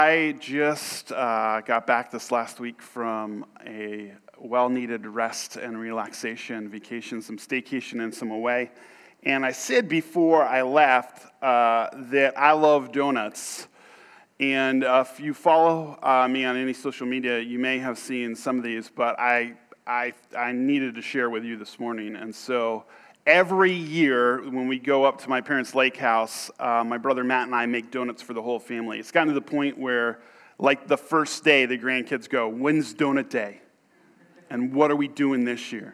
I just got back this last week from a well-needed rest and relaxation vacation, some staycation and some away. And I said before I left that I love donuts. And if you follow me on any social media, you may have seen some of these, but I needed to share with you this morning. And so every year when we go up to my parents' lake house, my brother Matt and I make donuts for the whole family. It's gotten to the point where, like the first day, the grandkids go, "When's donut day? And what are we doing this year?"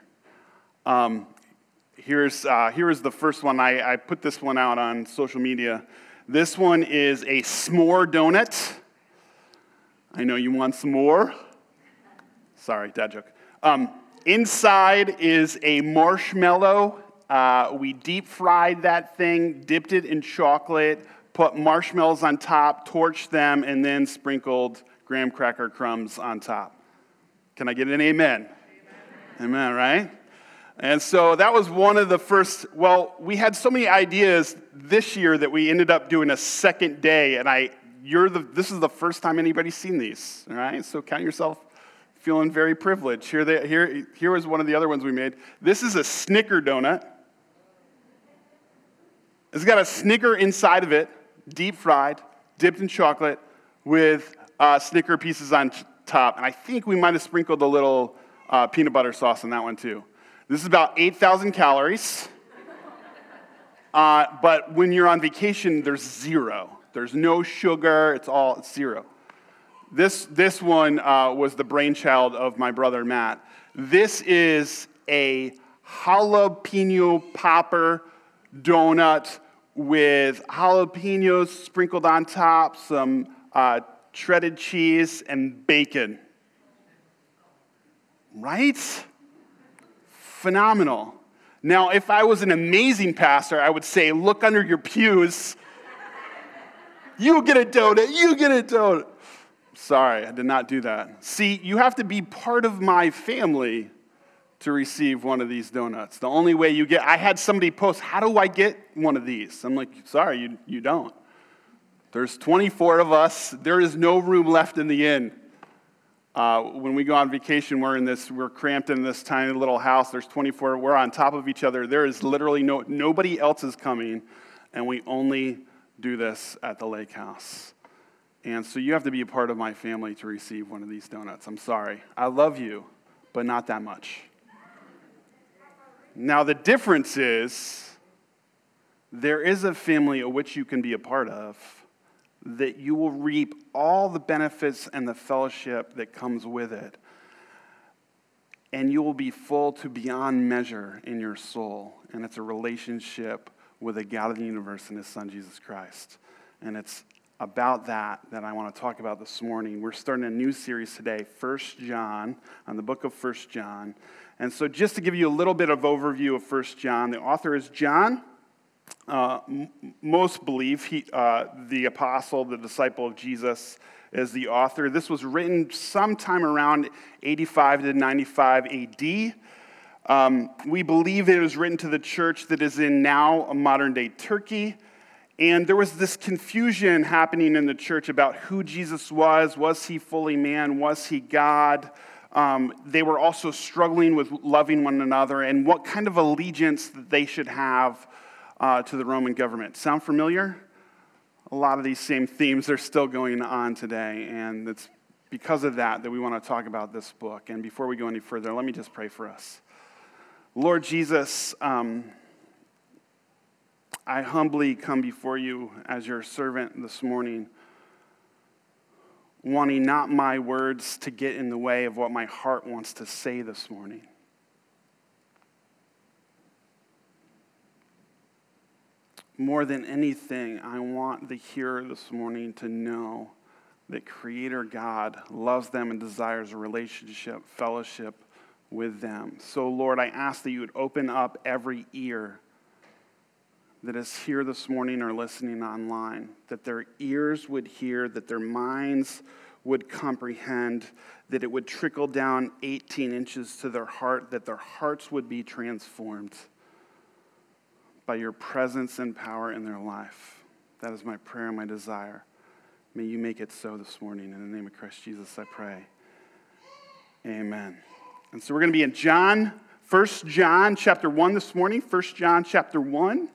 Here's the first one. I put this one out on social media. This one is a s'more donut. I know you want some more. Sorry, dad joke. Inside is a marshmallow. We deep fried that thing, dipped it in chocolate, put marshmallows on top, torched them, and then sprinkled graham cracker crumbs on top. Can I get an amen? Amen, right? And so that was one of the first, we had so many ideas this year that we ended up doing a second day, and this is the first time anybody's seen these, all right? So count yourself feeling very privileged. Here was one of the other ones we made. This is a Snicker donut. It's got a Snicker inside of it, deep fried, dipped in chocolate, with Snicker pieces on top. And I think we might have sprinkled a little peanut butter sauce on that one too. This is about 8,000 calories. But when you're on vacation, there's zero. There's no sugar. It's zero. This one was the brainchild of my brother Matt. This is a jalapeno popper donut with jalapenos sprinkled on top, some shredded cheese, and bacon. Right? Phenomenal. Now, if I was an amazing pastor, I would say, look under your pews. You get a donut. You get a donut. Sorry, I did not do that. See, you have to be part of my family to receive one of these donuts. The only way I had somebody post, how do I get one of these? I'm like, sorry, you don't. There's 24 of us. There is no room left in the inn. When we go on vacation, we're cramped in this tiny little house. There's 24. We're on top of each other. There is literally nobody else is coming, and we only do this at the lake house. And so you have to be a part of my family to receive one of these donuts. I'm sorry. I love you, but not that much. Now, the difference is there is a family of which you can be a part of that you will reap all the benefits and the fellowship that comes with it. And you will be full to beyond measure in your soul. And it's a relationship with the God of the universe and his son, Jesus Christ. And it's about that I want to talk about this morning. We're starting a new series today, 1 John, on the book of 1 John. And so just to give you a little bit of overview of 1 John, the author is John. Most believe the apostle, the disciple of Jesus, is the author. This was written sometime around 85 to 95 AD. We believe it was written to the church that is in now modern-day Turkey. And there was this confusion happening in the church about who Jesus was. Was he fully man? Was he God? They were also struggling with loving one another and what kind of allegiance that they should have to the Roman government. Sound familiar? A lot of these same themes are still going on today, and it's because of that we want to talk about this book. And before we go any further, let me just pray for us. Lord Jesus, I humbly come before you as your servant this morning, wanting not my words to get in the way of what my heart wants to say this morning. More than anything, I want the hearer this morning to know that Creator God loves them and desires a relationship, fellowship with them. So, Lord, I ask that you would open up every ear that is here this morning or listening online, that their ears would hear, that their minds would comprehend, that it would trickle down 18 inches to their heart, that their hearts would be transformed by your presence and power in their life. That is my prayer and my desire. May you make it so this morning. In the name of Christ Jesus, I pray. Amen. And so we're going to be in 1 John chapter 1 this morning. 1 John chapter 1.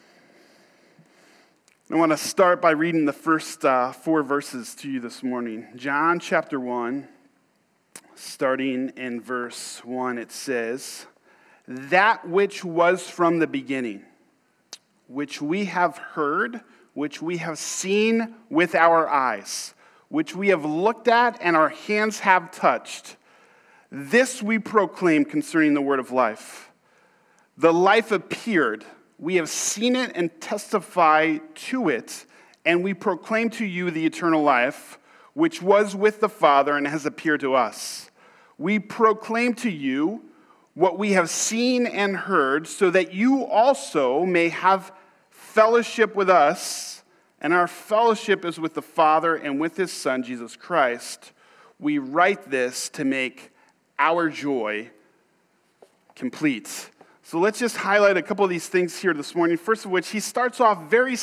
I want to start by reading the first 4 verses to you this morning. John chapter 1, starting in verse 1, it says, "That which was from the beginning, which we have heard, which we have seen with our eyes, which we have looked at and our hands have touched, this we proclaim concerning the word of life. The life appeared. We have seen it and testify to it, and we proclaim to you the eternal life, which was with the Father and has appeared to us. We proclaim to you what we have seen and heard, so that you also may have fellowship with us, and our fellowship is with the Father and with his Son, Jesus Christ. We write this to make our joy complete." So let's just highlight a couple of these things here this morning. First of which, he starts off very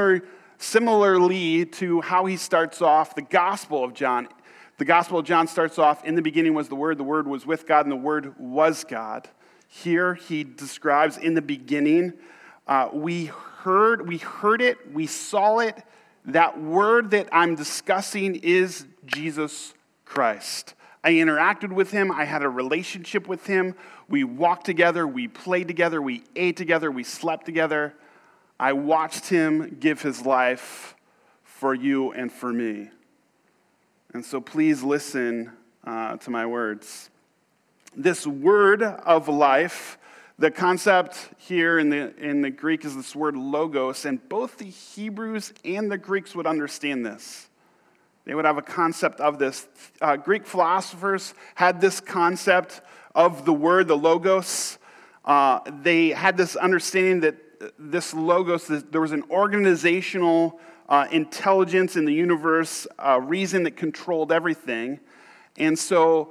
similarly to how he starts off the Gospel of John. The Gospel of John starts off, "In the beginning was the Word was with God, and the Word was God." Here he describes, in the beginning, we heard it, we saw it. That word that I'm discussing is Jesus Christ. I interacted with him. I had a relationship with him. We walked together. We played together. We ate together. We slept together. I watched him give his life for you and for me. And so please listen to my words. This word of life, the concept here in the Greek is this word logos, and both the Hebrews and the Greeks would understand this. They would have a concept of this. Greek philosophers had this concept of the word, the logos. They had this understanding that this logos, there was an organizational intelligence in the universe, reason that controlled everything. And so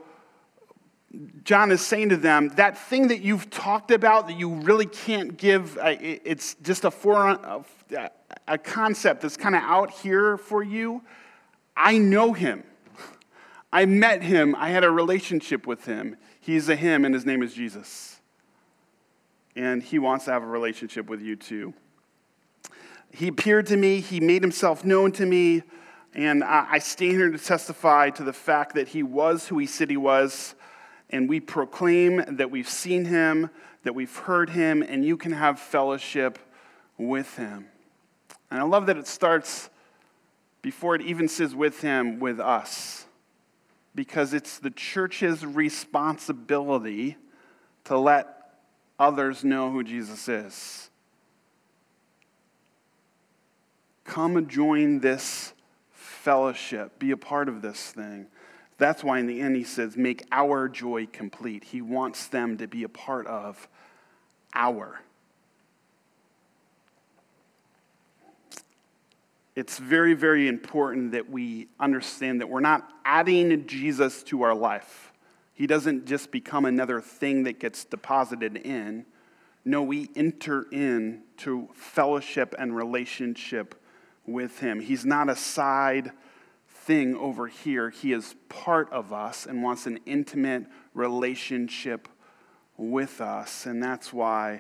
John is saying to them, that thing that you've talked about that you really can't give, it's just a concept that's kind of out here for you. I know him. I met him. I had a relationship with him. He's a him, and his name is Jesus. And he wants to have a relationship with you too. He appeared to me. He made himself known to me. And I stand here to testify to the fact that he was who he said he was. And we proclaim that we've seen him, that we've heard him, and you can have fellowship with him. And I love that it starts, before it even says with him, with us. Because it's the church's responsibility to let others know who Jesus is. Come and join this fellowship. Be a part of this thing. That's why in the end he says, make our joy complete. He wants them to be a part of our. It's very, very important that we understand that we're not adding Jesus to our life. He doesn't just become another thing that gets deposited in. No, we enter into fellowship and relationship with him. He's not a side thing over here. He is part of us and wants an intimate relationship with us. And that's why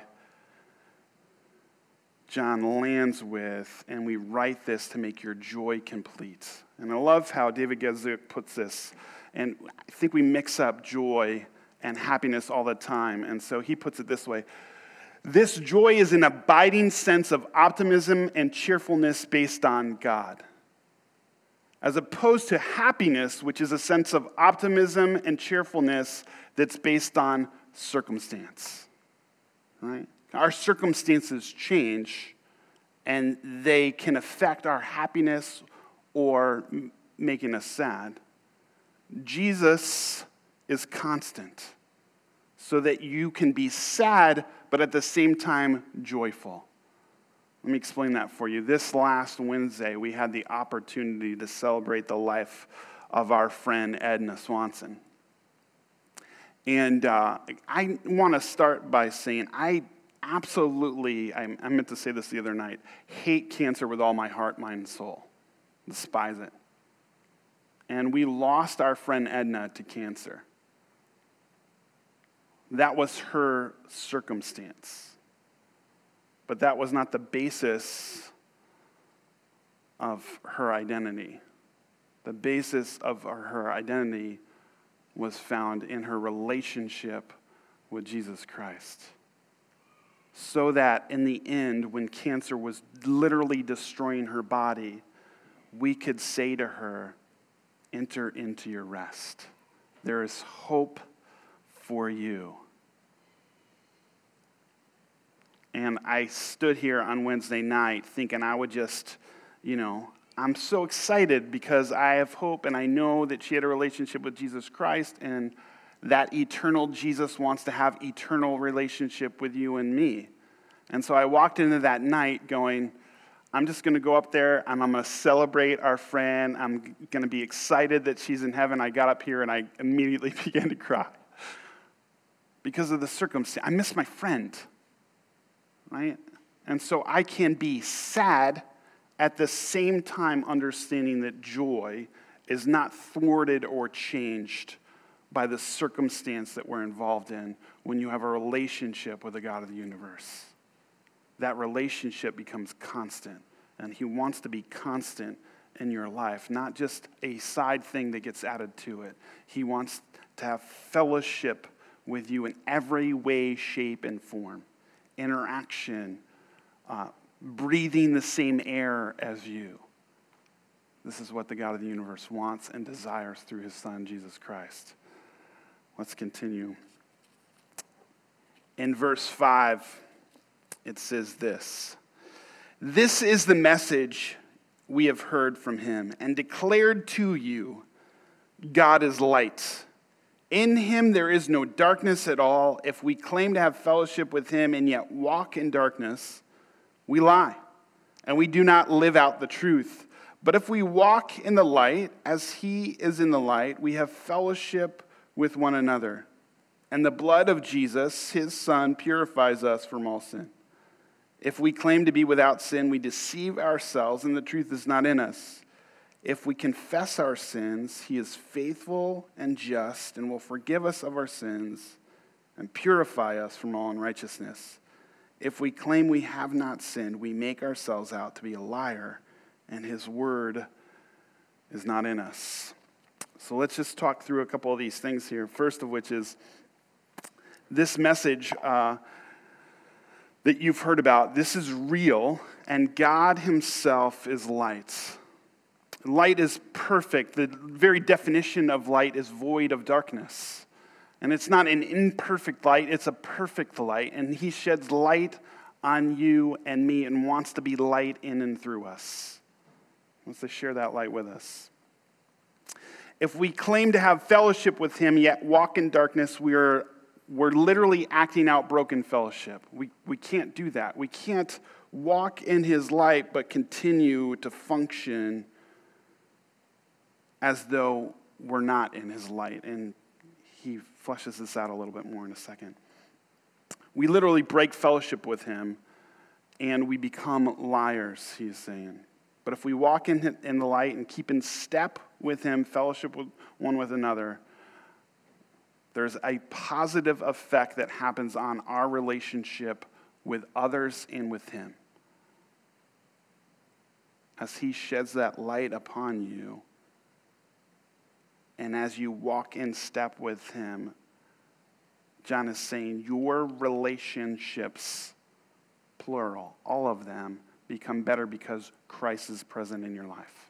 John lands with, and we write this to make your joy complete. And I love how David Guzik puts this. And I think we mix up joy and happiness all the time. And so he puts it this way. This joy is an abiding sense of optimism and cheerfulness based on God, as opposed to happiness, which is a sense of optimism and cheerfulness that's based on circumstance. Right? Our circumstances change, and they can affect our happiness or making us sad. Jesus is constant, so that you can be sad, but at the same time joyful. Let me explain that for you. This last Wednesday, we had the opportunity to celebrate the life of our friend Edna Swanson. And I want to start by saying I meant to say this the other night, hate cancer with all my heart, mind, and soul. Despise it. and we lost our friend Edna to cancer. That was her circumstance. But that was not the basis of her identity. The basis of her identity was found in her relationship with Jesus Christ. So that in the end, when cancer was literally destroying her body, we could say to her, enter into your rest. There is hope for you. And I stood here on Wednesday night thinking I would just, I'm so excited because I have hope and I know that she had a relationship with Jesus Christ and that eternal Jesus wants to have eternal relationship with you and me. And so I walked into that night going, I'm just going to go up there and I'm going to celebrate our friend. I'm going to be excited that she's in heaven. I got up here and I immediately began to cry because of the circumstance. I miss my friend, right? And so I can be sad at the same time understanding that joy is not thwarted or changed by the circumstance that we're involved in when you have a relationship with the God of the universe. That relationship becomes constant, and he wants to be constant in your life, not just a side thing that gets added to it. He wants to have fellowship with you in every way, shape, and form. Interaction, breathing the same air as you. This is what the God of the universe wants and desires through his Son, Jesus Christ. Let's continue. In verse 5, it says this: "This is the message we have heard from him and declared to you. God is light. In him there is no darkness at all. If we claim to have fellowship with him and yet walk in darkness, we lie, and we do not live out the truth. But if we walk in the light, as he is in the light, we have fellowship with one another. And the blood of Jesus, his Son, purifies us from all sin. If we claim to be without sin, we deceive ourselves, and the truth is not in us. If we confess our sins, he is faithful and just and will forgive us of our sins and purify us from all unrighteousness. If we claim we have not sinned, we make ourselves out to be a liar, and his word is not in us." So let's just talk through a couple of these things here. First of which is this message that you've heard about. This is real, and God himself is light. Light is perfect. The very definition of light is void of darkness. And it's not an imperfect light, it's a perfect light. And he sheds light on you and me and wants to be light in and through us. He wants to share that light with us. If we claim to have fellowship with him yet walk in darkness, we're literally acting out broken fellowship. We can't do that. We can't walk in his light but continue to function as though we're not in his light. And he fleshes this out a little bit more in a second. We literally break fellowship with him and we become liars, he's saying. But if we walk in the light and keep in step with him, fellowship with one with another, there's a positive effect that happens on our relationship with others and with him. As he sheds that light upon you, and as you walk in step with him, John is saying your relationships, plural, all of them, become better because Christ is present in your life.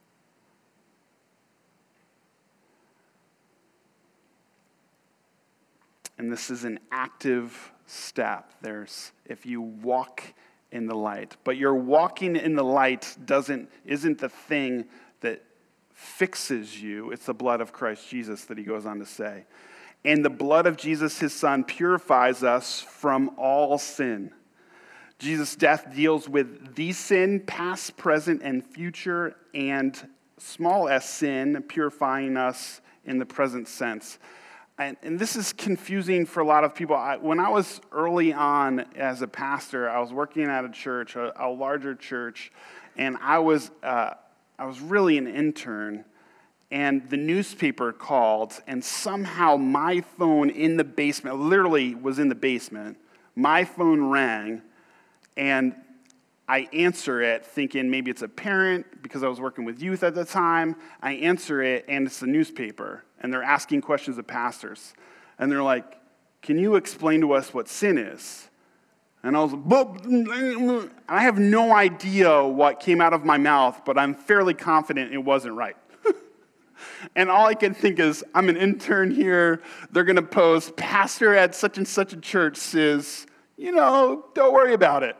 And this is an active step. If you walk in the light. But your walking in the light isn't the thing that fixes you. It's the blood of Christ Jesus that he goes on to say. And the blood of Jesus, his Son, purifies us from all sin. Jesus' death deals with the sin, past, present, and future, and small s sin, purifying us in the present sense. And this is confusing for a lot of people. When I was early on as a pastor, I was working at a church, a larger church, and I was really an intern. and the newspaper called, and somehow my phone in the basement, literally was in the basement, my phone rang, and I answer it thinking maybe it's a parent because I was working with youth at the time. I answer it, and it's the newspaper, and they're asking questions of pastors. And they're like, can you explain to us what sin is? And I was like, I have no idea what came out of my mouth, but I'm fairly confident it wasn't right. And all I can think is, I'm an intern here. They're going to post, pastor at such and such a church says, don't worry about it.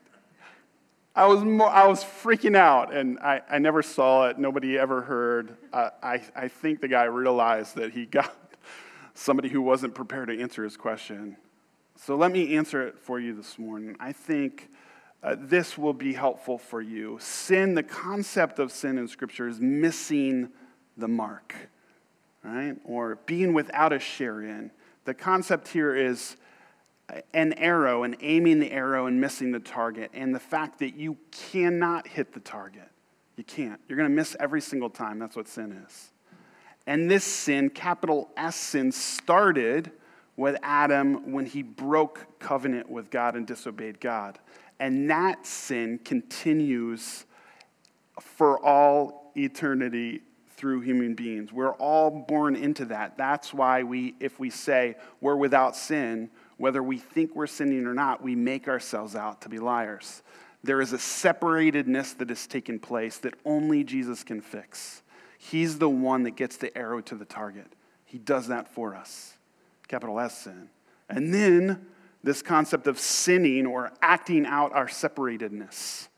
I was freaking out, and I never saw it. Nobody ever heard. I think the guy realized that he got somebody who wasn't prepared to answer his question. So let me answer it for you this morning. I think this will be helpful for you. Sin, the concept of sin in Scripture is missing the mark, right? Or being without a share in. The concept here is an arrow and aiming the arrow and missing the target, and the fact that you cannot hit the target. You can't. You're going to miss every single time. That's what sin is. And this sin, capital S sin, started with Adam when he broke covenant with God and disobeyed God. And that sin continues for all eternity through human beings. We're all born into that. That's why if we say we're without sin, whether we think we're sinning or not, we make ourselves out to be liars. There is a separatedness that has taken place that only Jesus can fix. He's the one that gets the arrow to the target. He does that for us. Capital S sin. And then this concept of sinning or acting out our separatedness.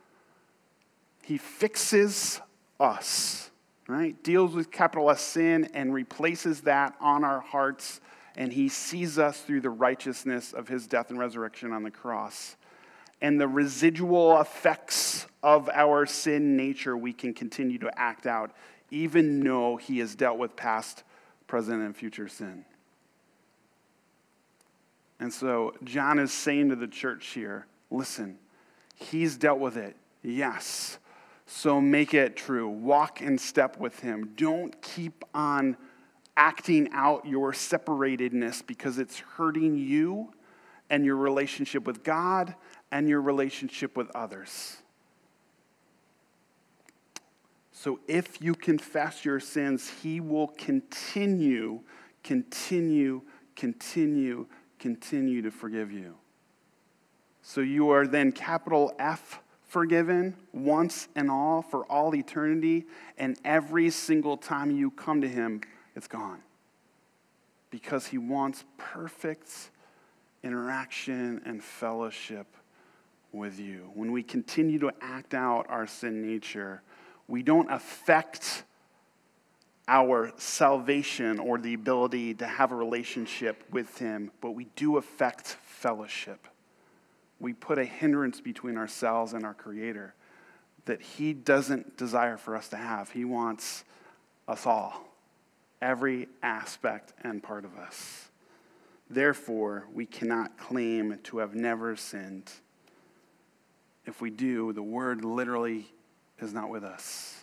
He fixes us, right? Deals with capital S sin and replaces that on our hearts, and he sees us through the righteousness of his death and resurrection on the cross. And the residual effects of our sin nature we can continue to act out, even though he has dealt with past, present, and future sin. And so John is saying to the church here, listen, he's dealt with it, yes. So make it true. Walk in step with him. Don't keep on acting out your separatedness because it's hurting you and your relationship with God and your relationship with others. So if you confess your sins, he will continue to forgive you. So you are then capital F forgiven once and all for all eternity, and every single time you come to him, it's gone. Because he wants perfect interaction and fellowship with you. When we continue to act out our sin nature, we don't affect our salvation or the ability to have a relationship with him, but we do affect fellowship. We put a hindrance between ourselves and our Creator that he doesn't desire for us to have. He wants us all, every aspect and part of us. Therefore, we cannot claim to have never sinned. If we do, the word literally is not with us.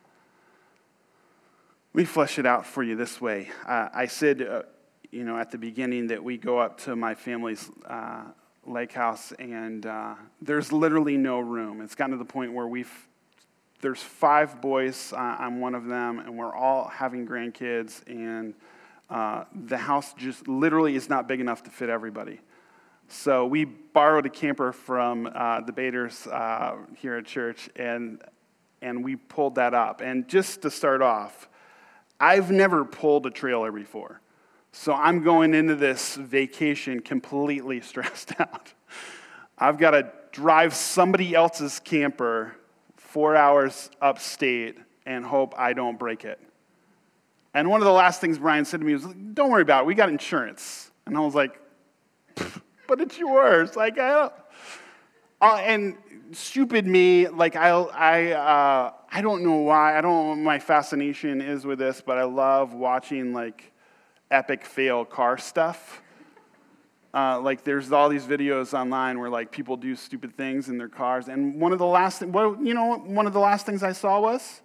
Let me flesh it out for you this way. I said, at the beginning that we go up to my family's lake house, and there's literally no room. It's gotten to the point where there's 5 boys. I'm one of them, and we're all having grandkids, and the house just literally is not big enough to fit everybody. So we borrowed a camper from the Baders here at church, and we pulled that up. And just to start off, I've never pulled a trailer before. So I'm going into this vacation completely stressed out. I've got to drive somebody else's camper 4 hours upstate and hope I don't break it. And one of the last things Brian said to me was, don't worry about it, we got insurance. And I was like, but it's yours. Like, and stupid me, like I don't know why, I don't know what my fascination is with this, but I love watching like epic fail car stuff. Like there's all these videos online where like people do stupid things in their cars, and one of the last things I saw was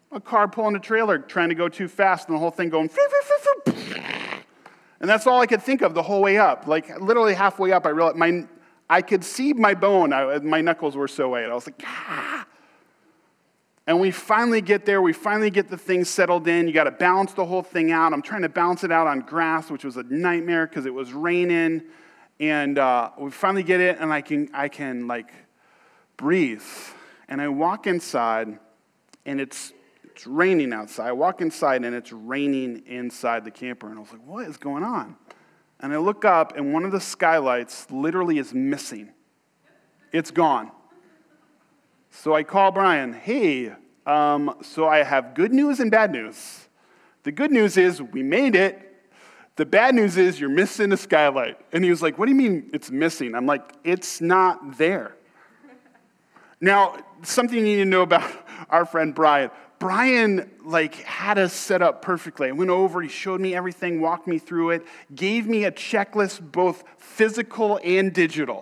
A car pulling a trailer, trying to go too fast, and the whole thing going, and that's all I could think of the whole way up. Like, literally halfway up, I realized I could see my bone. My knuckles were so white. I was like, ah. And we finally get there. We finally get the thing settled in. You got to balance the whole thing out. I'm trying to balance it out on grass, which was a nightmare because it was raining. And we finally get it, and I can like breathe. And I walk inside, and it's raining outside. I walk inside, and it's raining inside the camper. And I was like, what is going on? And I look up, and one of the skylights literally is missing. It's gone. So I call Brian, hey, so I have good news and bad news. The good news is we made it. The bad news is you're missing a skylight. And he was like, what do you mean it's missing? I'm like, it's not there. Now, something you need to know about our friend Brian. Brian, had us set up perfectly. I went over, he showed me everything, walked me through it, gave me a checklist, both physical and digital.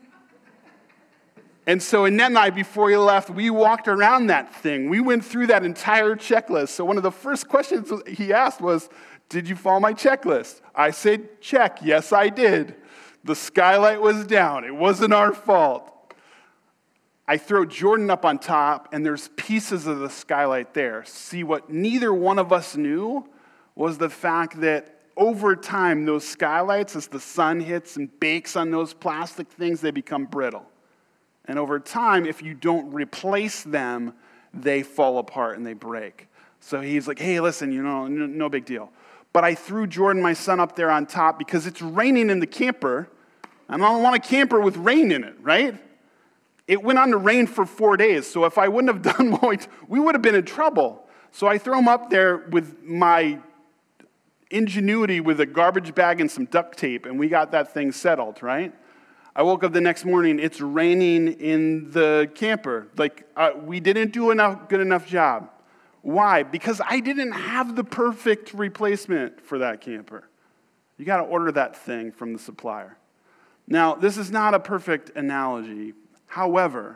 And so Annette and I, before he left, we walked around that thing. We went through that entire checklist. So one of the first questions he asked was, did you follow my checklist? I said, check. Yes, I did. The skylight was down. It wasn't our fault. I throw Jordan up on top, and there's pieces of the skylight there. See, what neither one of us knew was the fact that over time, those skylights, as the sun hits and bakes on those plastic things, they become brittle. And over time, if you don't replace them, they fall apart and they break. So he's like, hey, listen, no big deal. But I threw Jordan, my son, up there on top because it's raining in the camper. And I don't want a camper with rain in it, right? It went on to rain for 4 days. So if I wouldn't have done what we would have been in trouble. So I throw him up there with my ingenuity with a garbage bag and some duct tape, and we got that thing settled, right? I woke up the next morning, it's raining in the camper. We didn't do a good enough job. Why? Because I didn't have the perfect replacement for that camper. You got to order that thing from the supplier. Now, this is not a perfect analogy. However,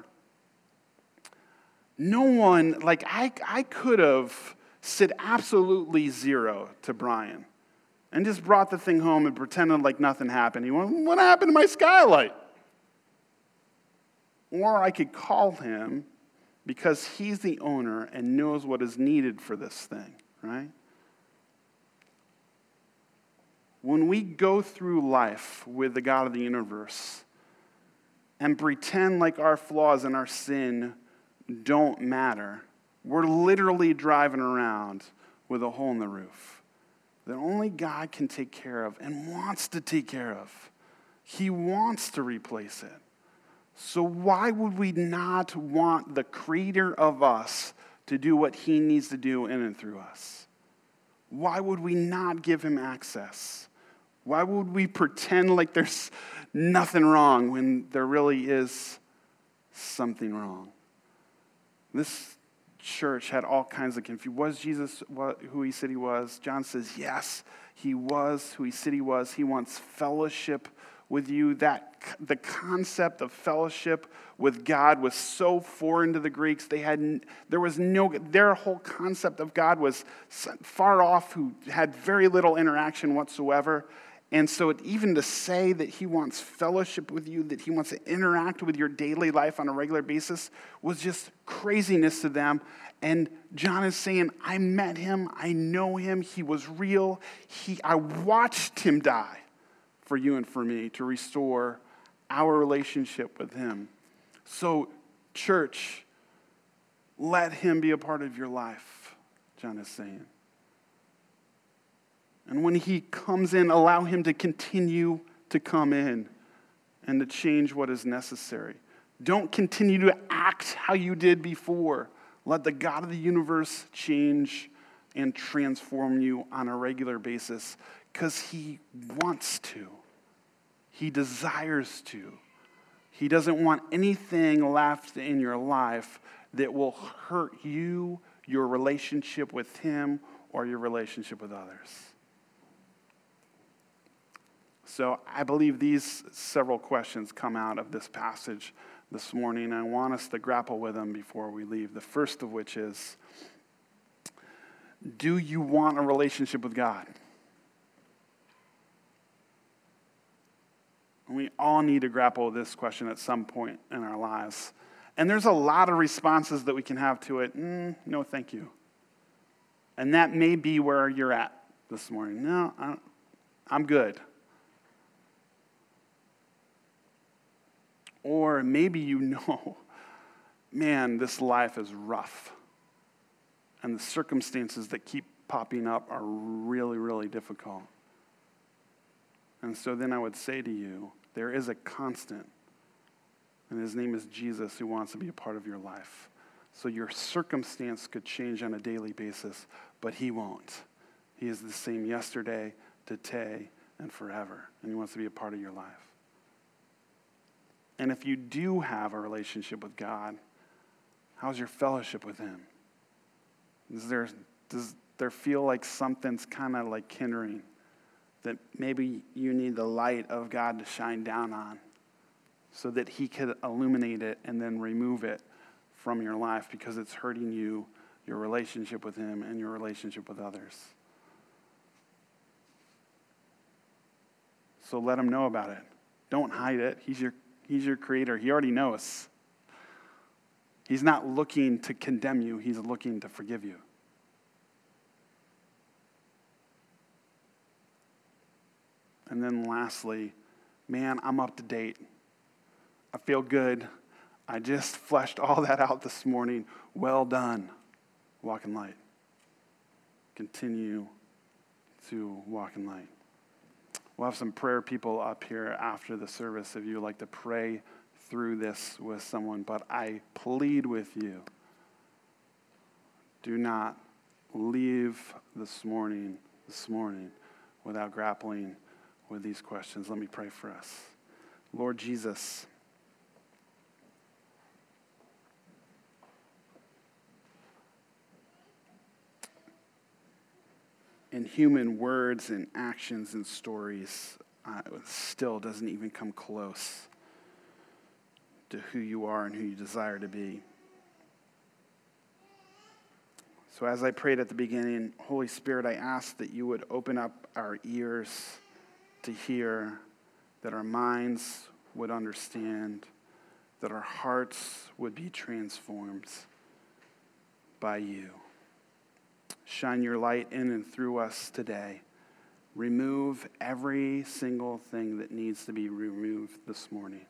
no one, I could have said absolutely zero to Brian and just brought the thing home and pretended like nothing happened. He went, what happened to my skylight? Or I could call him because he's the owner and knows what is needed for this thing, right? When we go through life with the God of the universe and pretend like our flaws and our sin don't matter, we're literally driving around with a hole in the roof that only God can take care of and wants to take care of. He wants to replace it. So why would we not want the creator of us to do what he needs to do in and through us? Why would we not give him access? Why would we pretend like there's nothing wrong when there really is something wrong? This church had all kinds of confusion. Was Jesus who he said he was? John says, yes, he was who he said he was. He wants fellowship with you. The concept of fellowship with God was so foreign to the Greeks. Their whole concept of God was far off, who had very little interaction whatsoever. And so even to say that he wants fellowship with you, that he wants to interact with your daily life on a regular basis, was just craziness to them. And John is saying, I met him, I know him, he was real. I watched him die for you and for me to restore our relationship with him. So, church, let him be a part of your life, John is saying. And when he comes in, allow him to continue to come in and to change what is necessary. Don't continue to act how you did before. Let the God of the universe change and transform you on a regular basis because he wants to. He desires to. He doesn't want anything left in your life that will hurt you, your relationship with him, or your relationship with others. So I believe these several questions come out of this passage this morning. I want us to grapple with them before we leave. The first of which is, Do you want a relationship with God? And we all need to grapple with this question at some point in our lives. And there's a lot of responses that we can have to it. No, thank you. And that may be where you're at this morning. No, I'm good. Or maybe you know, man, this life is rough. And the circumstances that keep popping up are really, really difficult. And so then I would say to you, there is a constant, and his name is Jesus, who wants to be a part of your life. So your circumstance could change on a daily basis, but he won't. He is the same yesterday, today, and forever. And he wants to be a part of your life. And if you do have a relationship with God, how's your fellowship with him? Does there feel like something's kind of like hindering, that maybe you need the light of God to shine down on so that he could illuminate it and then remove it from your life because it's hurting you, your relationship with him, and your relationship with others? So let him know about it. Don't hide it. He's your creator. He already knows. He's not looking to condemn you. He's looking to forgive you. And then lastly, man, I'm up to date. I feel good. I just fleshed all that out this morning. Well done. Walk in light. Continue to walk in light. We'll have some prayer people up here after the service if you would like to pray through this with someone. But I plead with you, do not leave this morning without grappling with these questions. Let me pray for us. Lord Jesus, in human words and actions and stories, it still doesn't even come close to who you are and who you desire to be. So as I prayed at the beginning, Holy Spirit, I ask that you would open up our ears to hear, that our minds would understand, that our hearts would be transformed by you. Shine your light in and through us today. Remove every single thing that needs to be removed this morning.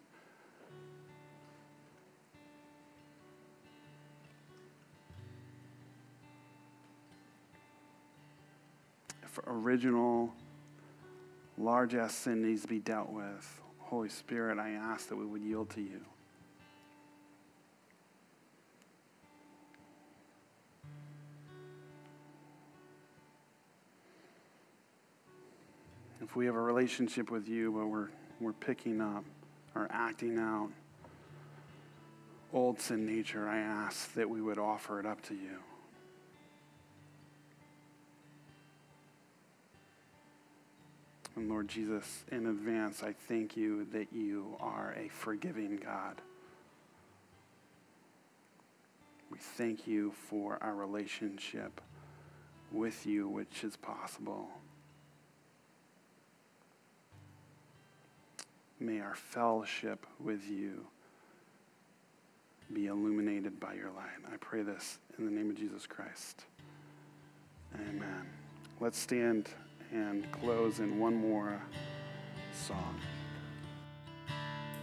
If original, large-ass sin needs to be dealt with, Holy Spirit, I ask that we would yield to you. If we have a relationship with you, but we're picking up or acting out old sin nature, I ask that we would offer it up to you. And Lord Jesus, in advance, I thank you that you are a forgiving God. We thank you for our relationship with you, which is possible. May our fellowship with you be illuminated by your light. I pray this in the name of Jesus Christ. Amen. Let's stand and close in one more song.